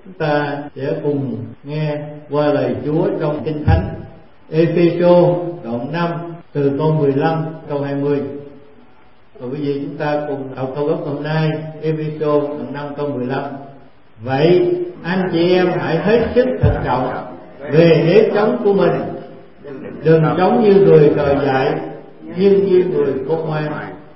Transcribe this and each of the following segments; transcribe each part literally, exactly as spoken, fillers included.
Chúng ta sẽ cùng nghe qua lời Chúa trong Kinh Thánh Ê-phê-sô đoạn năm từ câu mười lăm câu hai mươi. Và quý vị chúng ta cùng đọc câu gốc hôm nay, Ê-phê-sô đoạn năm câu mười lăm. Vậy anh chị em hãy hết sức thận trọng về nếp sống của mình, đừng sống như người cờ dại, nhưng như người khôn ngoan.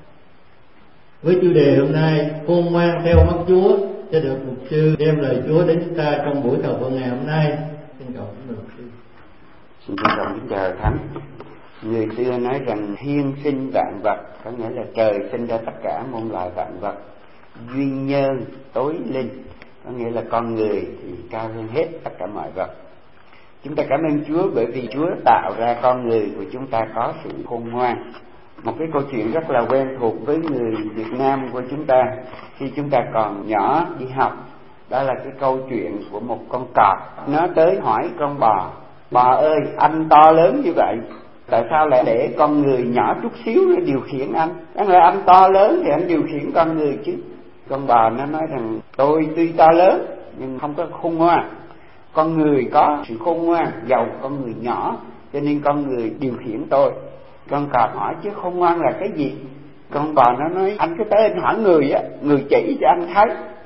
Với chủ đề hôm nay, khôn ngoan theo mắt Chúa, sẽ được mục sư đem lời Chúa đến chúng ta trong buổi thờ phượng ngày hôm nay. Xin cầu kính mời mục sư. Xin trân trọng kính chào Thánh. Người xưa nói rằng thiên sinh vạn vật, có nghĩa là trời sinh ra tất cả muôn loài vạn vật. Duy nhân tối linh, có nghĩa là con người thì cao hơn hết tất cả mọi vật. Chúng ta cảm ơn Chúa bởi vì Chúa tạo ra con người của chúng ta có sự khôn ngoan. Một cái câu chuyện rất là quen thuộc với người Việt Nam của chúng ta khi chúng ta còn nhỏ đi học. Đó là cái câu chuyện của một con cọp. Nó tới hỏi con bò: Bò ơi, anh to lớn như vậy, tại sao lại để con người nhỏ chút xíu nó điều khiển anh? Đáng lẽ anh to lớn thì anh điều khiển con người chứ. Con bò nó nói rằng tôi tuy to lớn nhưng không có khôn ngoan. Con người có sự khôn ngoan, dầu con người nhỏ cho nên con người điều khiển tôi. Con cọp hỏi chứ khôn ngoan là cái gì? Con bò nó nói anh cứ tới anh hỏi người á, người chỉ cho anh thấy.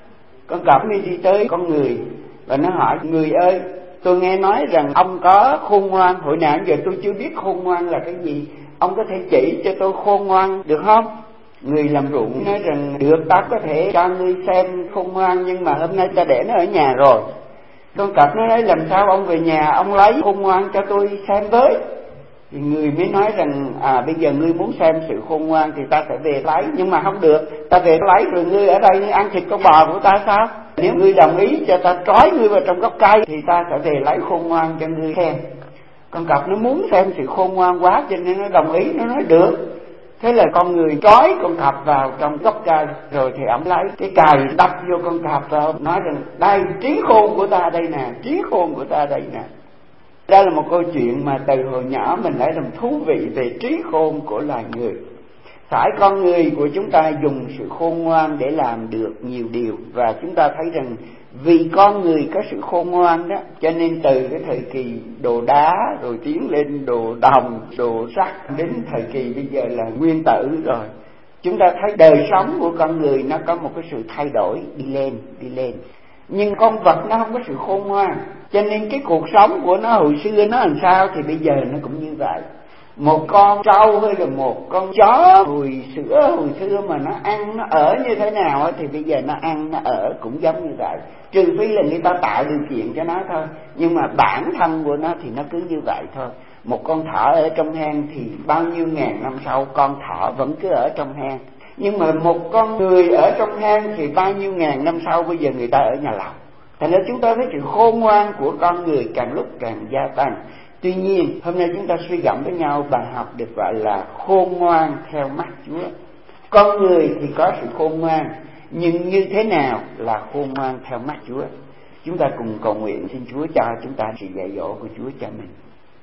Con cọp mới đi tới con người và nó hỏi: Người ơi, tôi nghe nói rằng ông có khôn ngoan, hồi nào giờ tôi chưa biết khôn ngoan là cái gì, ông có thể chỉ cho tôi khôn ngoan được không? Người làm ruộng nói rằng được, ta có thể cho ngươi xem khôn ngoan, nhưng mà hôm nay ta để nó ở nhà rồi. Con cọp nó nói làm sao ông về nhà ông lấy khôn ngoan cho tôi xem với. Thì người mới nói rằng à bây giờ ngươi muốn xem sự khôn ngoan thì ta sẽ về lấy, nhưng mà không được, ta về lấy rồi ngươi ở đây ngươi ăn thịt con bò của ta sao? Nếu ngươi đồng ý cho ta trói ngươi vào trong gốc cây thì ta sẽ về lấy khôn ngoan cho ngươi xem. Con cọp nó muốn xem sự khôn ngoan quá cho nên nó đồng ý, nó nói được. Thế là con người trói con cọp vào trong gốc cây, rồi thì ổng lấy cái cày đập vô con cọp vào, nói rằng đây trí khôn của ta đây nè, trí khôn của ta đây nè. Đó là một câu chuyện mà từ hồi nhỏ mình đã làm thú vị về trí khôn của loài người. Phải con người của chúng ta dùng sự khôn ngoan để làm được nhiều điều. Và chúng ta thấy rằng vì con người có sự khôn ngoan đó, cho nên từ cái thời kỳ đồ đá rồi tiến lên đồ đồng, đồ sắt, đến thời kỳ bây giờ là nguyên tử rồi, chúng ta thấy đời sống của con người nó có một cái sự thay đổi đi lên, đi lên. Nhưng con vật nó không có sự khôn ngoan, cho nên cái cuộc sống của nó hồi xưa nó làm sao thì bây giờ nó cũng như vậy. Một con trâu hay là một con chó hồi sữa hồi xưa mà nó ăn nó ở như thế nào thì bây giờ nó ăn nó ở cũng giống như vậy, trừ phi là người ta tạo điều kiện cho nó thôi. Nhưng mà bản thân của nó thì nó cứ như vậy thôi. Một con thỏ ở trong hang thì bao nhiêu ngàn năm sau con thỏ vẫn cứ ở trong hang. Nhưng mà một con người ở trong hang thì bao nhiêu ngàn năm sau bây giờ người ta ở nhà lầu. Thành ra chúng ta thấy sự khôn ngoan của con người càng lúc càng gia tăng. Tuy nhiên hôm nay chúng ta suy gẫm với nhau bài học được gọi là khôn ngoan theo mắt Chúa. Con người thì có sự khôn ngoan, nhưng như thế nào là khôn ngoan theo mắt Chúa? Chúng ta cùng cầu nguyện xin Chúa cho chúng ta sự dạy dỗ của Chúa cho mình.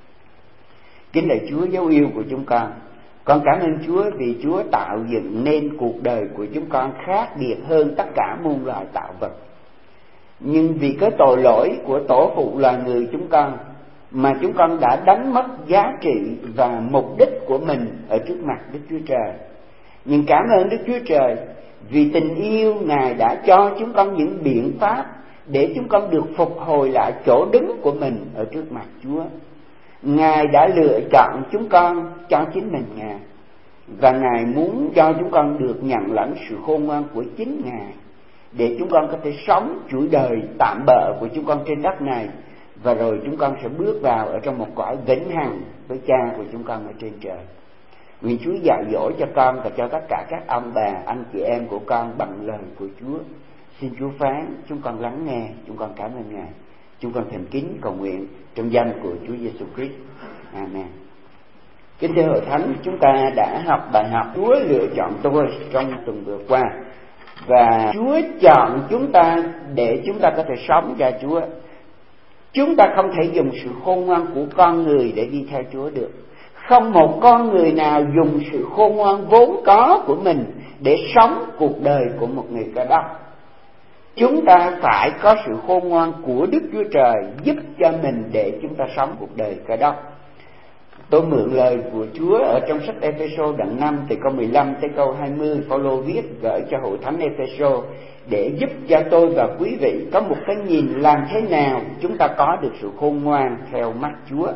Kính lạy Chúa dấu yêu của chúng con, con cảm ơn Chúa vì Chúa tạo dựng nên cuộc đời của chúng con khác biệt hơn tất cả muôn loài tạo vật. Nhưng vì cái tội lỗi của tổ phụ loài người chúng con mà chúng con đã đánh mất giá trị và mục đích của mình ở trước mặt Đức Chúa Trời. Nhưng cảm ơn Đức Chúa Trời vì tình yêu Ngài đã cho chúng con những biện pháp để chúng con được phục hồi lại chỗ đứng của mình ở trước mặt Chúa. Ngài đã lựa chọn chúng con cho chính mình Ngài, và Ngài muốn cho chúng con được nhận lãnh sự khôn ngoan của chính Ngài, để chúng con có thể sống chuỗi đời tạm bợ của chúng con trên đất này, và rồi chúng con sẽ bước vào ở trong một cõi vĩnh hằng với Cha của chúng con ở trên trời. Nguyện Chúa dạy dỗ cho con và cho tất cả các ông bà, anh chị em của con bằng lời của Chúa. Xin Chúa phán, chúng con lắng nghe, chúng con cảm ơn Ngài. Chúng con thành kính cầu nguyện trong danh của Chúa Giêsu Christ. Amen. Kính thưa hội thánh, chúng ta đã học bài học Chúa lựa chọn tôi trong tuần vừa qua, và Chúa chọn chúng ta để chúng ta có thể sống cho Chúa. Chúng ta không thể dùng sự khôn ngoan của con người để đi theo Chúa được. Không một con người nào dùng sự khôn ngoan vốn có của mình để sống cuộc đời của một người Cơ Đốc. chúng ta phải có sự khôn ngoan của Đức Chúa Trời giúp cho mình để chúng ta sống cuộc đời Cơ Đốc. Tôi mượn lời của Chúa ở trong sách Ê-phê-sô đoạn năm từ câu mười lăm tới câu hai mươi, Phaolô viết gửi cho hội thánh Ê-phê-sô để giúp cho tôi và quý vị có một cái nhìn làm thế nào chúng ta có được sự khôn ngoan theo mắt Chúa.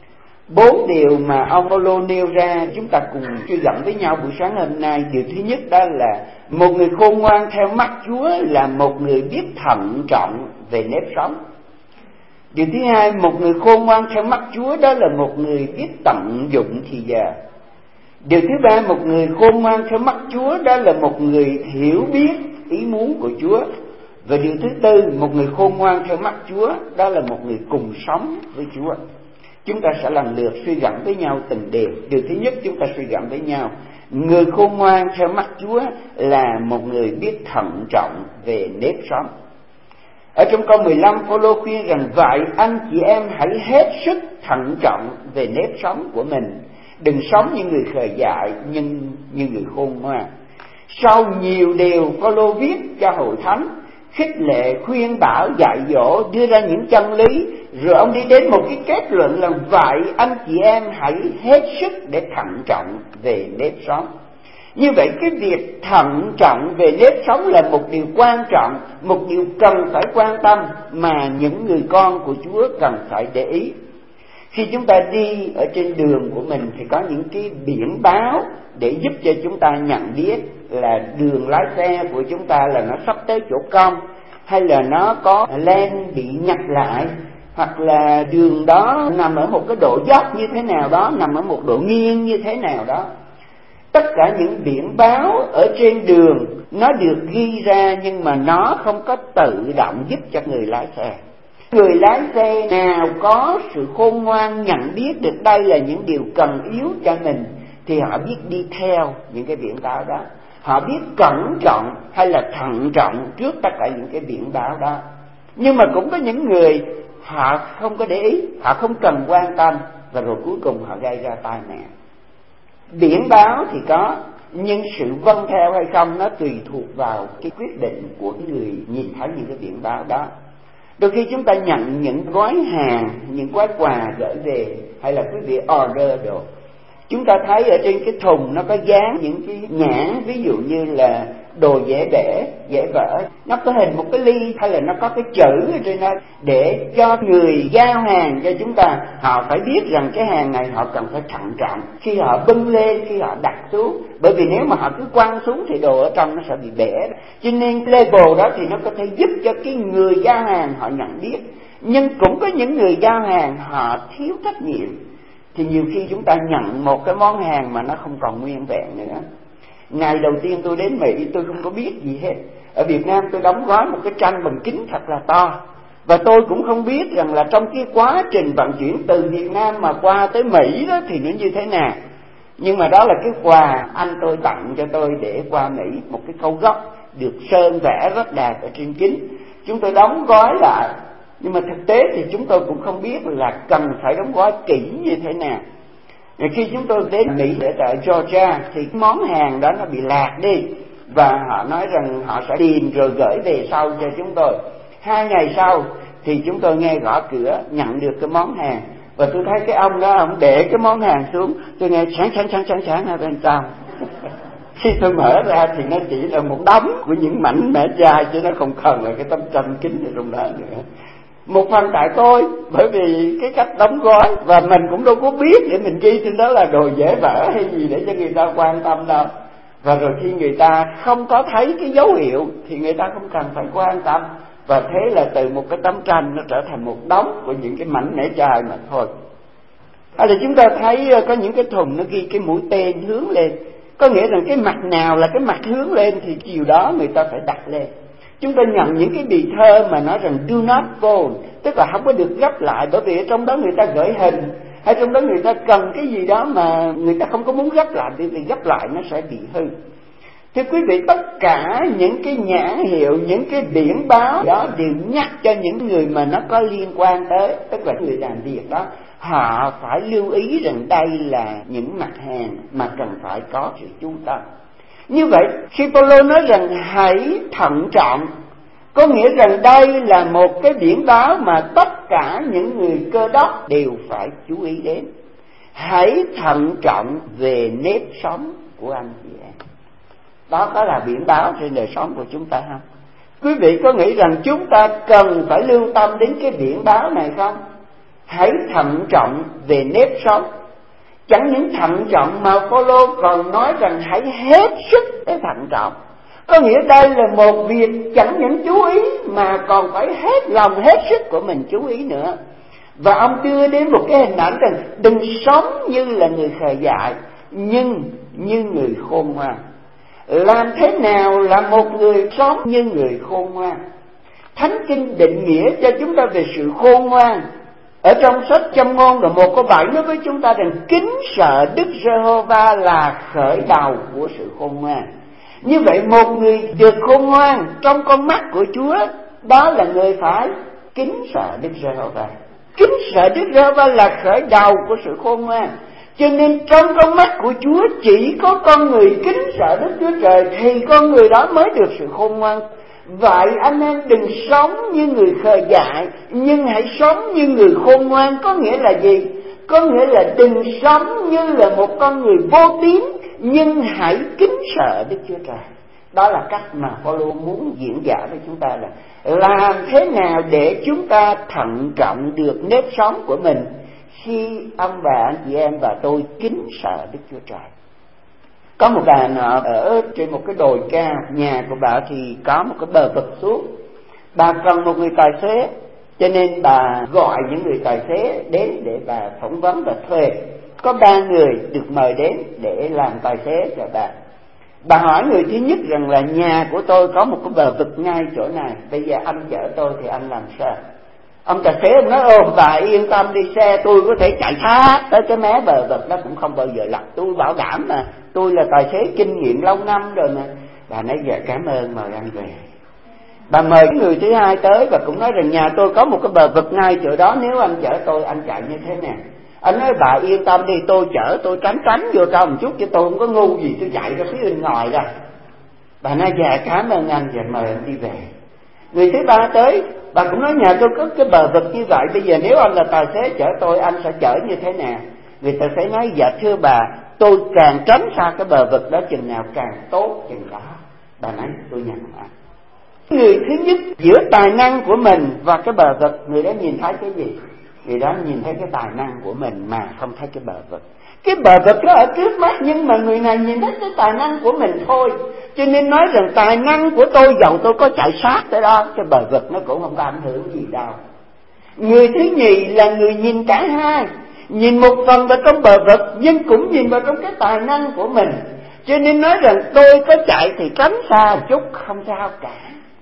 Bốn điều mà ông Phaolô nêu ra chúng ta cùng suy gẫm với nhau buổi sáng hôm nay. Điều thứ nhất đó là một người khôn ngoan theo mắt Chúa là một người biết thận trọng về nếp sống. Điều thứ hai, một người khôn ngoan theo mắt Chúa đó là một người biết tận dụng thì giờ. Điều thứ ba, một người khôn ngoan theo mắt Chúa đó là một người hiểu biết ý muốn của Chúa. Và điều thứ tư, một người khôn ngoan theo mắt Chúa đó là một người cùng sống với Chúa. Chúng ta sẽ lần lượt suy gẫm với nhau từng điều. Điều thứ nhất chúng ta suy gẫm với nhau, người khôn ngoan theo mắt Chúa là một người biết thận trọng về nếp sống. Ở trong câu mười lăm, Phaolô khuyên rằng vậy anh chị em hãy hết sức thận trọng về nếp sống của mình, đừng sống như người khờ dại nhưng như người khôn ngoan. Sau nhiều điều Phaolô viết cho hội thánh, khích lệ, khuyên bảo, dạy dỗ, đưa ra những chân lý, rồi ông đi đến một cái kết luận là vậy anh chị em hãy hết sức để thận trọng về nếp sống. Như vậy cái việc thận trọng về nếp sống là một điều quan trọng, một điều cần phải quan tâm mà những người con của Chúa cần phải để ý. Khi chúng ta đi ở trên đường của mình thì có những cái biển báo để giúp cho chúng ta nhận biết là đường lái xe của chúng ta là nó sắp tới chỗ cong, hay là nó có len bị nhặt lại, hoặc là đường đó nằm ở một cái độ dốc như thế nào đó, nằm ở một độ nghiêng như thế nào đó. Tất cả những biển báo ở trên đường nó được ghi ra, nhưng mà nó không có tự động giúp cho người lái xe. Người lái xe nào có sự khôn ngoan nhận biết được đây là những điều cần yếu cho mình thì họ biết đi theo những cái biển báo đó. Họ biết cẩn trọng hay là thận trọng trước tất cả những cái biển báo đó. Nhưng mà cũng có những người họ không có để ý, họ không cần quan tâm, và rồi cuối cùng họ gây ra tai nạn. Biển báo thì có, nhưng sự vâng theo hay không nó tùy thuộc vào cái quyết định của người nhìn thấy những cái biển báo đó. Đôi khi chúng ta nhận những gói hàng, những gói quà gửi về, hay là quý vị order đồ, chúng ta thấy ở trên cái thùng nó có dán những cái nhãn, ví dụ như là đồ dễ bể, dễ vỡ, nó có hình một cái ly, hay là nó có cái chữ ở trên đó để cho người giao hàng cho chúng ta, họ phải biết rằng cái hàng này họ cần phải thận trọng khi họ bưng lên, khi họ đặt xuống, bởi vì nếu mà họ cứ quăng xuống thì đồ ở trong nó sẽ bị bể. Cho nên label đó thì nó có thể giúp cho cái người giao hàng họ nhận biết. Nhưng cũng có những người giao hàng họ thiếu trách nhiệm, thì nhiều khi chúng ta nhận một cái món hàng mà nó không còn nguyên vẹn nữa. Ngày đầu tiên tôi đến Mỹ tôi không có biết gì hết. Ở Việt Nam tôi đóng gói một cái tranh bằng kính thật là to, và tôi cũng không biết rằng là trong cái quá trình vận chuyển từ Việt Nam mà qua tới Mỹ đó thì nó như thế nào. Nhưng mà đó là cái quà anh tôi tặng cho tôi để qua Mỹ, một cái câu gốc được sơn vẽ rất đẹp ở trên kính. Chúng tôi đóng gói lại, nhưng mà thực tế thì chúng tôi cũng không biết là cần phải đóng gói kỹ như thế nào. Rồi khi chúng tôi đến Mỹ ở tại Georgia thì món hàng đó nó bị lạc đi, và họ nói rằng họ sẽ tìm rồi gửi về sau cho chúng tôi. Hai ngày sau thì chúng tôi nghe gõ cửa nhận được cái món hàng, và tôi thấy cái ông đó ông để cái món hàng xuống, tôi nghe sáng sáng sáng sáng sáng ở bên trong. Khi tôi mở ra thì nó chỉ là một đống của những mảnh mẻ chai, chứ nó không cần là cái tấm tranh kính ở trong đó nữa. Một phần tại tôi, bởi vì cái cách đóng gói, và mình cũng đâu có biết để mình ghi trên đó là đồ dễ vỡ hay gì để cho người ta quan tâm đâu. Và rồi khi người ta không có thấy cái dấu hiệu thì người ta không cần phải quan tâm, và thế là từ một cái tấm tranh nó trở thành một đống của những cái mảnh mẻ chai mà thôi. Hay là chúng ta thấy có những cái thùng nó ghi cái mũi tên hướng lên, có nghĩa rằng cái mặt nào là cái mặt hướng lên thì chiều đó người ta phải đặt lên. Chúng ta nhận những cái bì thơ mà nói rằng do not fold, tức là không có được gấp lại, bởi vì ở trong đó người ta gửi hình, hay trong đó người ta cần cái gì đó mà người ta không có muốn gấp lại, bởi vì gấp lại nó sẽ bị hư. Thưa quý vị, tất cả những cái nhãn hiệu, những cái biển báo đó đều nhắc cho những người mà nó có liên quan tới, tức là người làm việc đó, họ phải lưu ý rằng đây là những mặt hàng mà cần phải có sự chú tâm. Như vậy, khi Phaolô nói rằng hãy thận trọng Có nghĩa rằng đây là một cái biển báo mà tất cả những người Cơ Đốc đều phải chú ý đến. Hãy thận trọng về nếp sống của anh chị em. Đó có là biển báo trên đời sống của chúng ta không? Quý vị có nghĩ rằng chúng ta cần phải lưu tâm đến cái biển báo này không? Hãy thận trọng về nếp sống. Chẳng những thận trọng mà Phaolô còn nói rằng hãy hết sức để thận trọng. Có nghĩa đây là một việc chẳng những chú ý mà còn phải hết lòng hết sức của mình chú ý nữa. Và ông đưa đến một cái hình ảnh rằng đừng sống như là người khờ dại, nhưng như người khôn ngoan. Làm thế nào là một người sống như người khôn ngoan? Thánh Kinh định nghĩa cho chúng ta về sự khôn ngoan. Ở trong sách Châm Ngôn đoạn một câu bảy nói với chúng ta rằng kính sợ Đức Giê-hô-va là khởi đầu của sự khôn ngoan. Như vậy một người được khôn ngoan trong con mắt của Chúa, đó là người phải kính sợ Đức Giê-hô-va. Kính sợ Đức Giê-hô-va là khởi đầu của sự khôn ngoan. Cho nên trong con mắt của Chúa chỉ có con người kính sợ Đức Chúa Trời thì con người đó mới được sự khôn ngoan. Vậy anh em đừng sống như người khờ dại, nhưng hãy sống như người khôn ngoan. Có nghĩa là gì? Có nghĩa là đừng sống như là một con người vô tín, nhưng hãy kính sợ Đức Chúa Trời. Đó là cách mà Phaolô muốn diễn giải với chúng ta là làm thế nào để chúng ta thận trọng được nếp sống của mình khi ông bà anh chị em và tôi kính sợ Đức Chúa Trời. Có một bà nọ ở trên một cái đồi cao, nhà của bà thì có một cái bờ vực xuống. Bà cần một người tài xế, cho nên bà gọi những người tài xế đến để bà phỏng vấn và thuê. Có ba người được mời đến để làm tài xế cho bà. Bà hỏi người thứ nhất rằng là nhà của tôi có một cái bờ vực ngay chỗ này, bây giờ anh chở tôi thì anh làm sao? Ông tài xế ông nói: ô bà yên tâm đi, xe tôi có thể chạy thoát tới cái mé bờ vực đó cũng không bao giờ lật, tôi bảo đảm mà, tôi là tài xế kinh nghiệm lâu năm rồi mà. Bà nói: dạ cảm ơn, mời anh về. Bà mời cái người thứ hai tới và cũng nói rằng nhà tôi có một cái bờ vực ngay chỗ đó, nếu anh chở tôi anh chạy như thế nào? Anh nói: bà yên tâm đi, tôi chở tôi tránh tránh vô trong một chút chứ tôi không có ngu gì tôi chạy ra phía bên ngoài ra. Bà nói: dạ cảm ơn anh, và mời anh đi về. Người thứ ba tới, bà cũng nói: nhà tôi có cái bờ vực như vậy, bây giờ nếu anh là tài xế chở tôi anh sẽ chở như thế nào? Người tài xế nói: dạ thưa bà, tôi càng tránh xa cái bờ vực đó chừng nào càng tốt chừng đó. Bà nói: tôi nhận ạ. Người thứ nhất giữa tài năng của mình và cái bờ vực, người đó nhìn thấy cái gì? Người đó nhìn thấy cái tài năng của mình mà không thấy cái bờ vực. Cái bờ vực đó ở trước mắt, nhưng mà người này nhìn thấy cái tài năng của mình thôi. Cho nên nói rằng tài năng của tôi dầu tôi có chạy sát tới đó, cái bờ vực nó cũng không có ảnh hưởng gì đâu. Người thứ nhì là người nhìn cả hai, nhìn một phần vào trong bờ vực nhưng cũng nhìn vào trong cái tài năng của mình. Cho nên nói rằng tôi có chạy thì tránh xa một chút không sao cả.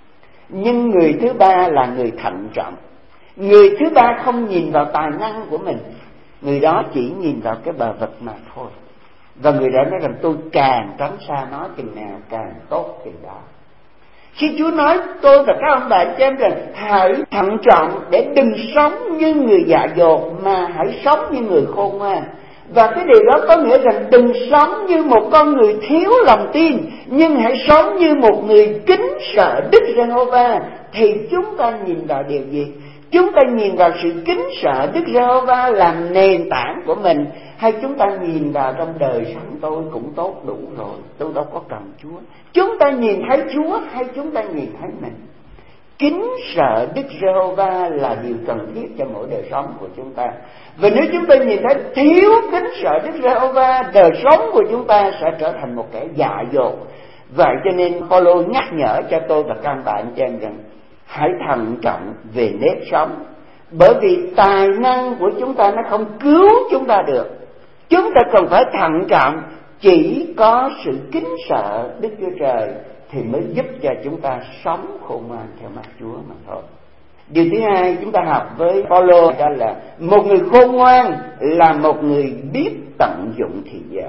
Nhưng người thứ ba là người thận trọng. Người thứ ba không nhìn vào tài năng của mình, người đó chỉ nhìn vào cái bờ vực mà thôi. Và người đó nói rằng tôi càng tránh xa nó chừng nào càng tốt chừng đó. Khi Chúa nói tôi và các ông bà chị em rằng hãy thận trọng để đừng sống như người dại dột, mà hãy sống như người khôn ngoan. Và cái điều đó có nghĩa rằng đừng sống như một con người thiếu lòng tin, nhưng hãy sống như một người kính sợ Đức Giê-hô-va. Thì chúng ta nhìn vào điều gì? Chúng ta nhìn vào sự kính sợ Đức Giê-hô-va làm nền tảng của mình, hay chúng ta nhìn vào trong đời sống tôi cũng tốt đủ rồi, tôi đâu có cần Chúa? Chúng ta nhìn thấy Chúa hay chúng ta nhìn thấy mình? Kính sợ Đức Giê-hô-va là điều cần thiết cho mỗi đời sống của chúng ta. Và nếu chúng ta nhìn thấy thiếu kính sợ Đức Giê-hô-va, đời sống của chúng ta sẽ trở thành một kẻ dại dột. Vậy cho nên Phaolô nhắc nhở cho tôi và các bạn chị em rằng hãy thận trọng về nếp sống. Bởi vì tài năng của chúng ta nó không cứu chúng ta được. Chúng ta cần phải thận trọng. Chỉ có sự kính sợ Đức Chúa Trời thì mới giúp cho chúng ta sống khôn ngoan theo mắt Chúa mà thôi. Điều thứ hai chúng ta học với Phaolô đó là một người khôn ngoan là một người biết tận dụng thời giờ.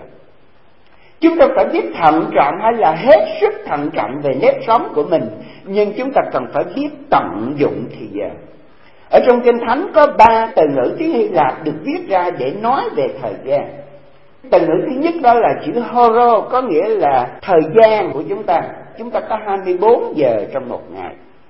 Chúng ta phải biết thận trọng hay là hết sức thận trọng về nếp sống của mình, nhưng chúng ta cần phải biết tận dụng thời giờ. Ở trong Kinh Thánh có ba từ ngữ tiếng Hy Lạp được viết ra để nói về thời gian. Từ ngữ thứ nhất đó là chữ horo, có nghĩa là thời gian của chúng ta. Chúng ta có hai mươi bốn giờ trong một ngày.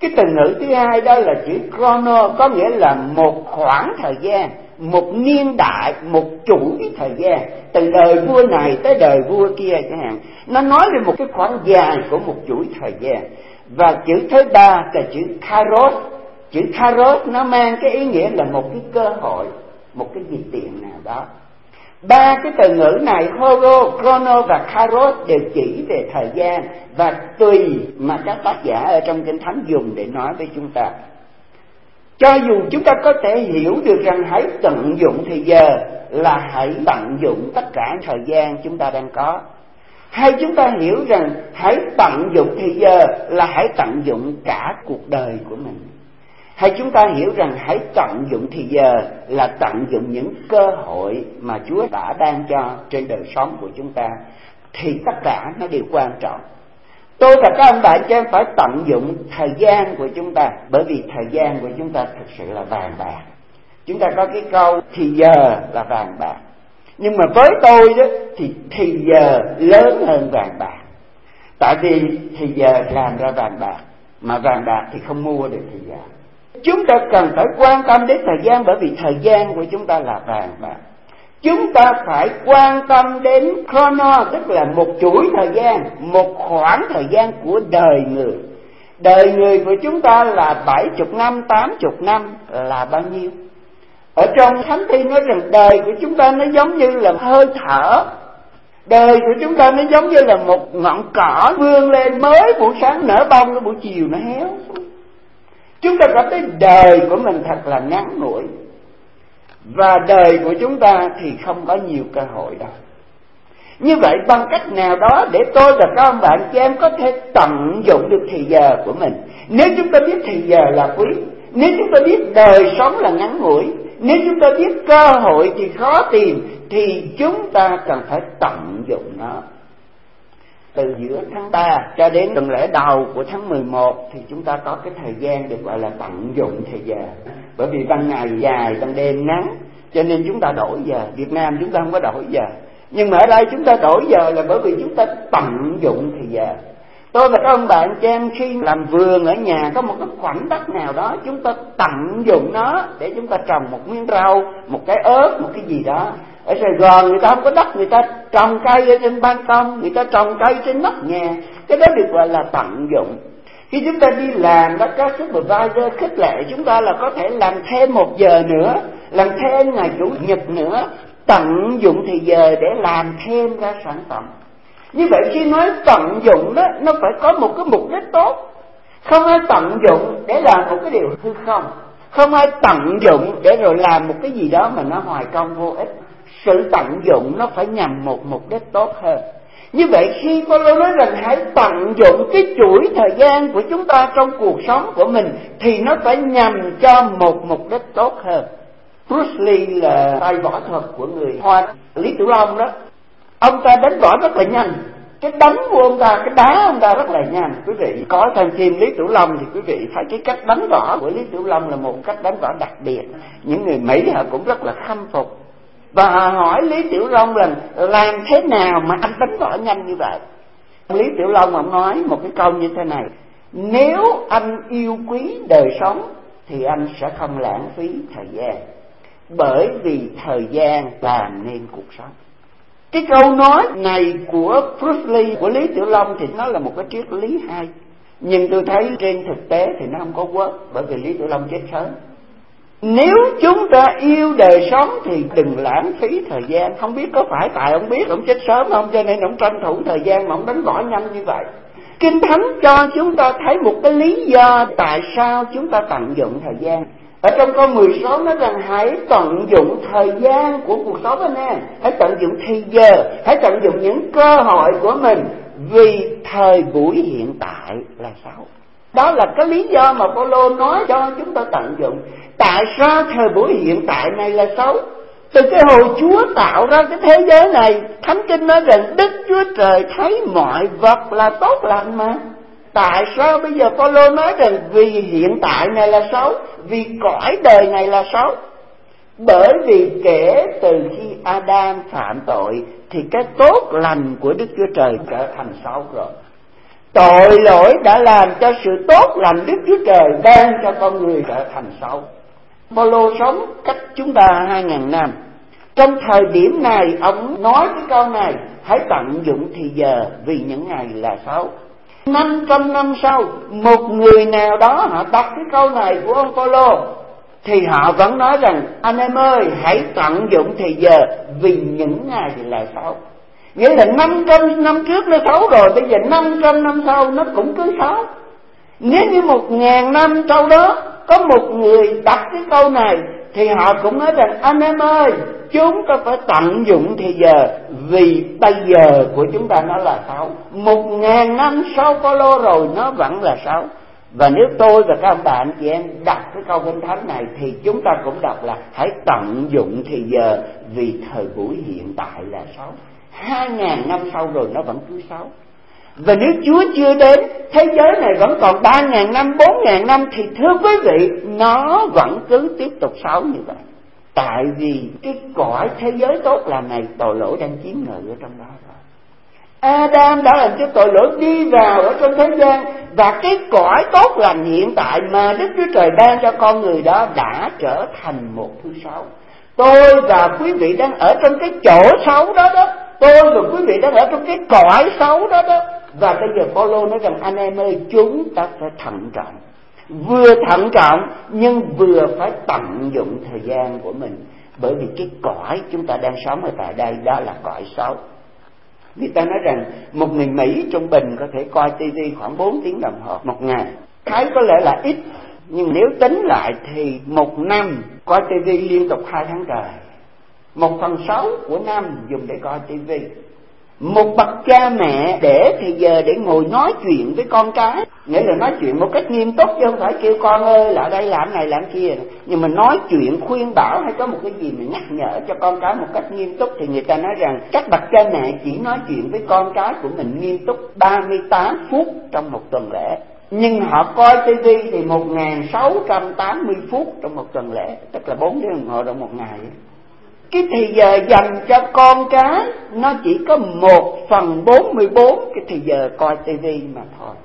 Cái từ ngữ thứ hai đó là chữ chrono, có nghĩa là một khoảng thời gian, một niên đại, một chuỗi thời gian, từ đời vua này tới đời vua kia chẳng hạn. Nó nói về một cái khoảng dài của một chuỗi thời gian. Và chữ thứ ba là chữ kairos. Chữ kairos nó mang cái ý nghĩa là một cái cơ hội, một cái gì tiện nào đó. Ba cái từ ngữ này, horo, chrono và kairos, đều chỉ về thời gian, và tùy mà các tác giả ở trong Kinh Thánh dùng để nói với chúng ta. Cho dù chúng ta có thể hiểu được rằng hãy tận dụng thì giờ là hãy tận dụng tất cả thời gian chúng ta đang có, hay chúng ta hiểu rằng hãy tận dụng thì giờ là hãy tận dụng cả cuộc đời của mình, hay chúng ta hiểu rằng hãy tận dụng thì giờ là tận dụng những cơ hội mà Chúa đã ban cho trên đời sống của chúng ta, thì tất cả nó đều quan trọng. Tôi và các anh bạn cho em phải tận dụng thời gian của chúng ta, bởi vì thời gian của chúng ta thực sự là vàng bạc. Chúng ta có cái câu thì giờ là vàng bạc, nhưng mà với tôi đó thì thì giờ lớn hơn vàng bạc. Tại vì thì giờ làm ra vàng bạc, mà vàng bạc thì không mua được thì giờ. Chúng ta cần phải quan tâm đến thời gian, bởi vì thời gian của chúng ta là vàng bạc. Chúng ta phải quan tâm đến chrono, tức là một chuỗi thời gian, một khoảng thời gian của đời người. Đời người của chúng ta là bảy mươi năm, tám mươi năm là bao nhiêu? Ở trong Thánh Thi nói rằng đời của chúng ta nó giống như là hơi thở. Đời của chúng ta nó giống như là một ngọn cỏ vươn lên, mới buổi sáng nở bông, buổi chiều nó héo. Chúng ta cảm thấy đời của mình thật là ngắn ngủi, và đời của chúng ta thì không có nhiều cơ hội đâu. Như vậy bằng cách nào đó để tôi và các ông bạn chị em có thể tận dụng được thì giờ của mình. Nếu chúng ta biết thì giờ là quý, nếu chúng ta biết đời sống là ngắn ngủi, nếu chúng ta biết cơ hội thì khó tìm, thì chúng ta cần phải tận dụng nó. Từ giữa tháng ba cho đến tuần lễ đầu của tháng mười một thì chúng ta có cái thời gian được gọi là tận dụng thời giờ. Bởi vì ban ngày dài, ban đêm ngắn, cho nên chúng ta đổi giờ. Việt Nam chúng ta không có đổi giờ, nhưng mà ở đây chúng ta đổi giờ là bởi vì chúng ta tận dụng thời giờ. Tôi và các ông bạn cho em khi làm vườn ở nhà có một cái khoảnh đất nào đó, chúng ta tận dụng nó để chúng ta trồng một miếng rau, một cái ớt, một cái gì đó. Ở Sài Gòn người ta không có đất, người ta trồng cây ở trên ban công, người ta trồng cây trên nóc nhà. Cái đó được gọi là tận dụng. Khi chúng ta đi làm đó, các supervisor khích lệ chúng ta là có thể làm thêm một giờ nữa, làm thêm ngày chủ nhật nữa, tận dụng thì giờ để làm thêm ra sản phẩm. Như vậy khi nói tận dụng đó, nó phải có một cái mục đích tốt. Không ai tận dụng để làm một cái điều hư không, không ai tận dụng để rồi làm một cái gì đó mà nó hoài công vô ích. Sự tận dụng nó phải nhằm một mục đích tốt hơn. Như vậy khi Phaolô nói rằng hãy tận dụng cái chuỗi thời gian của chúng ta trong cuộc sống của mình, thì nó phải nhằm cho một mục đích tốt hơn. Bruce Lee là tay võ thuật của người Hoa, Lý Tiểu Long đó, ông ta đánh võ rất là nhanh. Cái đánh của ông ta, cái đá ông ta rất là nhanh. Quý vị có xem phim Lý Tiểu Long thì quý vị thấy cái cách đánh võ của Lý Tiểu Long là một cách đánh võ đặc biệt. Những người Mỹ họ cũng rất là khâm phục. Và họ hỏi Lý Tiểu Long rằng làm thế nào mà anh đánh võ nhanh như vậy? Lý Tiểu Long ông nói một cái câu như thế này: nếu anh yêu quý đời sống thì anh sẽ không lãng phí thời gian, bởi vì thời gian làm nên cuộc sống. Cái câu nói này của Bruce Lee, của Lý Tiểu Long thì nó là một cái triết lý hay, nhưng tôi thấy trên thực tế thì nó không có work, bởi vì Lý Tiểu Long chết sớm. Nếu chúng ta yêu đời sống thì đừng lãng phí thời gian. Không biết có phải tại ông biết ông chết sớm không, cho nên ông tranh thủ thời gian mà ông đánh võ nhanh như vậy. Kinh Thánh cho chúng ta thấy một cái lý do tại sao chúng ta tận dụng thời gian. Ở trong câu mười sáu nói rằng hãy tận dụng thời gian của cuộc sống anh em, hãy tận dụng thì giờ, hãy tận dụng những cơ hội của mình, vì thời buổi hiện tại là xấu. Đó là cái lý do mà Phaolô nói cho chúng ta tận dụng. Tại sao thời buổi hiện tại này là xấu? Từ cái hồi Chúa tạo ra cái thế giới này, Thánh Kinh nói rằng Đức Chúa Trời thấy mọi vật là tốt lành mà. Tại sao bây giờ Phaolô nói rằng vì hiện tại này là xấu, vì cõi đời này là xấu? Bởi vì kể từ khi Adam phạm tội thì cái tốt lành của Đức Chúa Trời trở thành xấu rồi. tội lỗi đã làm cho sự tốt lành Đức Chúa Trời ban cho con người trở thành xấu. Phaolô sống cách chúng ta hai ngàn năm. Trong thời điểm này ông nói cái câu này: hãy tận dụng thì giờ vì những ngày là xấu. Năm trăm năm sau, một người nào đó họ đọc cái câu này của ông Phaolô thì họ vẫn nói rằng: anh em ơi, hãy tận dụng thì giờ vì những ngày là xấu. Nghĩa là năm trăm năm trước nó xấu rồi, bây giờ năm trăm năm sau nó cũng cứ xấu. Nếu như một ngàn năm sau đó có một người đọc cái câu này thì họ cũng nói rằng: anh em ơi, chúng ta phải tận dụng thì giờ vì bây giờ của chúng ta nó là xấu. Một ngàn năm sau Phaolô rồi nó vẫn là xấu. Và nếu tôi và các ông bà anh chị em đọc cái câu Kinh Thánh này thì chúng ta cũng đọc là hãy tận dụng thì giờ vì thời buổi hiện tại là xấu. Hai ngàn năm sau rồi nó vẫn cứ xấu. Và nếu Chúa chưa đến, thế giới này vẫn còn ba ngàn năm, bốn ngàn năm thì thưa quý vị, nó vẫn cứ tiếp tục xấu như vậy. Tại vì cái cõi thế giới tốt lành này tội lỗi đang chiếm ngự ở trong đó rồi. Adam đã làm cho tội lỗi đi vào ở trong thế gian, và cái cõi tốt lành hiện tại mà Đức Chúa Trời ban cho con người đó đã trở thành một thứ xấu. Tôi và quý vị đang ở trong cái chỗ xấu đó đó. Tôi và quý vị đang ở trong cái cõi xấu đó đó. Và bây giờ Phaolô nói rằng: anh em ơi, chúng ta phải thận trọng. Vừa thận trọng nhưng vừa phải tận dụng thời gian của mình. Bởi vì cái cõi chúng ta đang sống ở tại đây đó là cõi xấu. Người ta nói rằng một người Mỹ trung bình có thể coi tivi khoảng bốn tiếng đồng hồ một ngày. Thấy có lẽ là ít, nhưng nếu tính lại thì một năm coi tivi liên tục hai tháng trời. Một phần sáu của năm dùng để coi tivi. Một bậc cha mẹ để thì giờ để ngồi nói chuyện với con cái, nghĩa là nói chuyện một cách nghiêm túc, chứ không phải kêu con ơi lại đây làm này làm kia. Nhưng mà nói chuyện khuyên bảo hay có một cái gì mà nhắc nhở cho con cái một cách nghiêm túc thì người ta nói rằng các bậc cha mẹ chỉ nói chuyện với con cái của mình nghiêm túc ba mươi tám phút trong một tuần lễ. Nhưng họ coi tivi thì một nghìn sáu trăm tám mươi phút trong một tuần lễ, tức là bốn tiếng đồng hồ trong một ngày. Cái thì giờ dành cho con cái nó chỉ có một phần bốn mươi bốn cái thì giờ coi tivi mà thôi.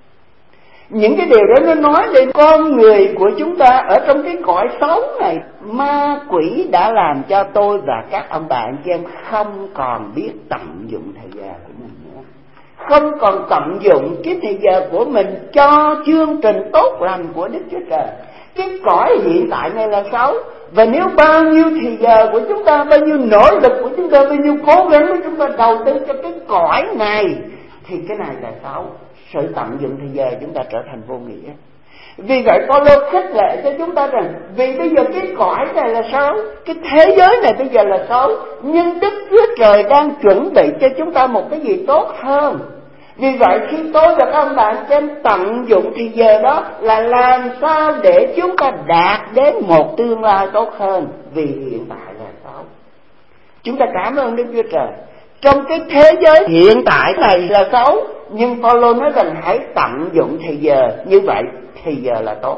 Những cái điều đó nó nói lên con người của chúng ta ở trong cái cõi xấu này. Ma quỷ đã làm cho tôi và các ông bà anh chị em không còn biết tận dụng thời giờ của mình nữa, không còn tận dụng cái thời giờ của mình cho chương trình tốt lành của Đức Chúa Trời. Cái cõi hiện tại này là xấu. Và nếu bao nhiêu thì giờ của chúng ta, bao nhiêu nỗ lực của chúng ta, bao nhiêu cố gắng của chúng ta đầu tư cho cái cõi này thì cái này là xấu. Sự tận dụng thì giờ chúng ta trở thành vô nghĩa. Vì vậy Phaolô khích lệ cho chúng ta rằng vì bây giờ cái cõi này là xấu, cái thế giới này bây giờ là xấu, nhưng Đức Chúa Trời đang chuẩn bị cho chúng ta một cái gì tốt hơn. Vì vậy khi tôi và các ông bạn xem tận dụng thì giờ đó là làm sao để chúng ta đạt đến một tương lai tốt hơn. Vì hiện tại là xấu. Chúng ta cảm ơn Đức Chúa Trời. Trong cái thế giới hiện tại này là xấu, nhưng Phaolô nói rằng hãy tận dụng thì giờ. Như vậy thì giờ là tốt.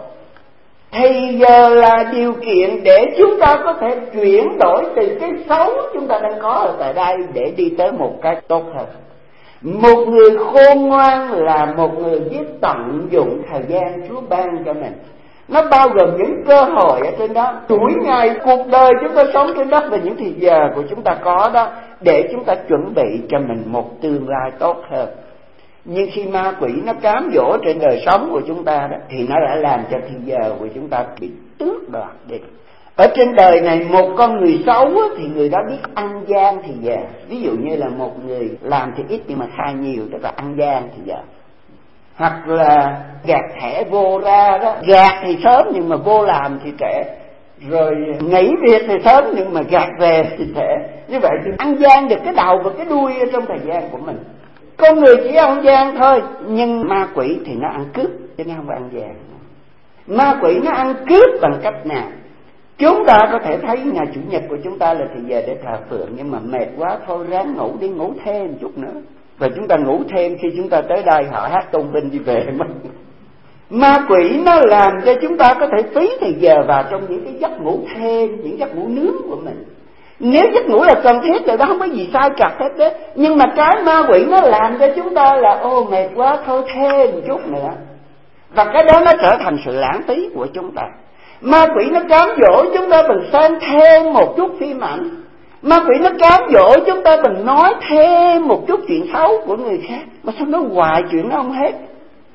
Thì giờ là điều kiện để chúng ta có thể chuyển đổi từ cái xấu chúng ta đang có ở tại đây để đi tới một cái tốt hơn. Một người khôn ngoan là một người biết tận dụng thời gian Chúa ban cho mình. Nó bao gồm những cơ hội ở trên đó, tuổi ngày cuộc đời chúng ta sống trên đất và những thời giờ của chúng ta có đó, để chúng ta chuẩn bị cho mình một tương lai tốt hơn. Nhưng khi ma quỷ nó cám dỗ trên đời sống của chúng ta đó, thì nó đã làm cho thời giờ của chúng ta bị tước đoạt đi. Ở trên đời này một con người xấu thì người đó biết ăn gian thì giờ. Ví dụ như là một người làm thì ít nhưng mà khai nhiều, tức là ăn gian thì giờ. Hoặc là gạt thẻ vô ra đó, gạt thì sớm nhưng mà vô làm thì trễ. Rồi nghỉ việc thì sớm nhưng mà gạt về thì trễ. Như vậy thì ăn gian được cái đầu và cái đuôi ở trong thời gian của mình. Con người chỉ ăn gian thôi, nhưng ma quỷ thì nó ăn cướp chứ nó không ăn gian. Ma quỷ nó ăn cướp bằng cách nào? Chúng ta có thể thấy ngày Chủ nhật của chúng ta là thì giờ để thờ phượng, nhưng mà mệt quá thôi ráng ngủ đi, ngủ thêm chút nữa. Và chúng ta ngủ thêm khi chúng ta tới đây họ hát tôn vinh đi về mất. Ma quỷ nó làm cho chúng ta có thể phí thời giờ vào trong những cái giấc ngủ thêm, những giấc ngủ nướng của mình. Nếu giấc ngủ là cần thiết thì đó không có gì sai trật hết đấy. Nhưng mà cái ma quỷ nó làm cho chúng ta là ô mệt quá thôi thêm một chút nữa. Và cái đó nó trở thành sự lãng phí của chúng ta. Ma quỷ nó cám dỗ chúng ta bằng xem thêm một chút phim ảnh. Ma quỷ nó cám dỗ chúng ta bằng nói thêm một chút chuyện xấu của người khác. Mà sao nó hoài chuyện nó không hết.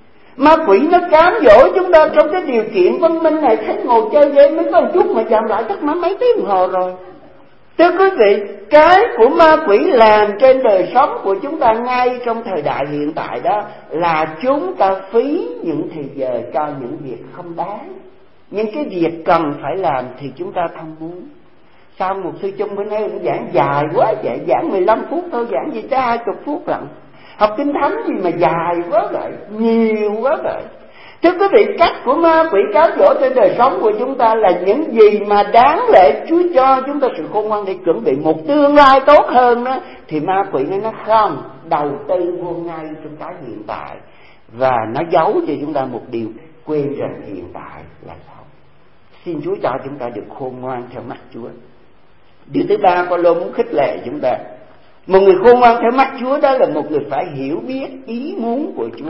Ma quỷ nó cám dỗ chúng ta trong cái điều kiện văn minh này, thấy ngồi chơi game mới có một chút mà chậm lại chắc mấy tiếng đồng hồ rồi. Thưa quý vị, cái của ma quỷ làm trên đời sống của chúng ta ngay trong thời đại hiện tại đó là chúng ta phí những thời giờ cho những việc không đáng. Những cái việc cần phải làm thì chúng ta không muốn. Sao một sư chung bữa nay cũng giảng dài quá vậy, giảng mười lăm phút thôi, giảng gì tới hai mươi phút lận. Học kinh thánh gì mà dài quá vậy, nhiều quá vậy. Thưa quý vị, cách của ma quỷ cám dỗ trên đời sống của chúng ta là những gì mà đáng lẽ Chúa cho chúng ta sự khôn ngoan để chuẩn bị một tương lai tốt hơn đó, thì ma quỷ nó nó không đầu tư vô ngay trong cái hiện tại, và nó giấu cho chúng ta một điều, quên rằng hiện tại là sao. Xin Chúa cho chúng ta được khôn ngoan theo mắt Chúa. Điều thứ ba, Phaolô muốn khích lệ chúng ta. Một người khôn ngoan theo mắt Chúa đó là một người phải hiểu biết ý muốn của Chúa.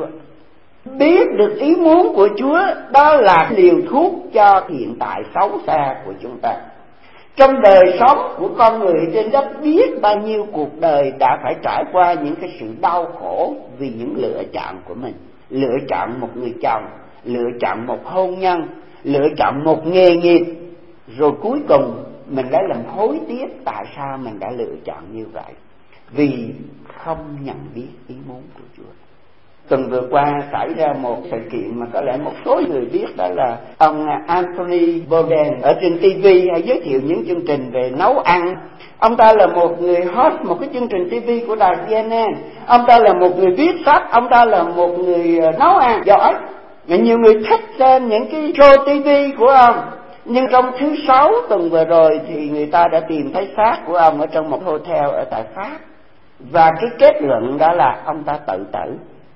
Biết được ý muốn của Chúa đó là liều thuốc cho hiện tại xấu xa của chúng ta. Trong đời sống của con người trên đất, biết bao nhiêu cuộc đời đã phải trải qua những cái sự đau khổ vì những lựa chọn của mình. Lựa chọn một người chồng, lựa chọn một hôn nhân, lựa chọn một nghề nghiệp, rồi cuối cùng mình đã làm hối tiếc tại sao mình đã lựa chọn như vậy, vì không nhận biết ý muốn của Chúa. Tuần vừa qua xảy ra một sự kiện mà có lẽ một số người biết, đó là ông Anthony Bourdain ở trên ti vi hay giới thiệu những chương trình về nấu ăn. Ông ta là một người host một cái chương trình ti vi của đài xê en en. Ông ta là một người viết sách, ông ta là một người nấu ăn giỏi. Nhiều người thích xem những cái show ti vi của ông. Nhưng trong thứ sáu tuần vừa rồi thì người ta đã tìm thấy xác của ông ở trong một hotel ở tại Pháp. Và cái kết luận đó là ông ta tự tử.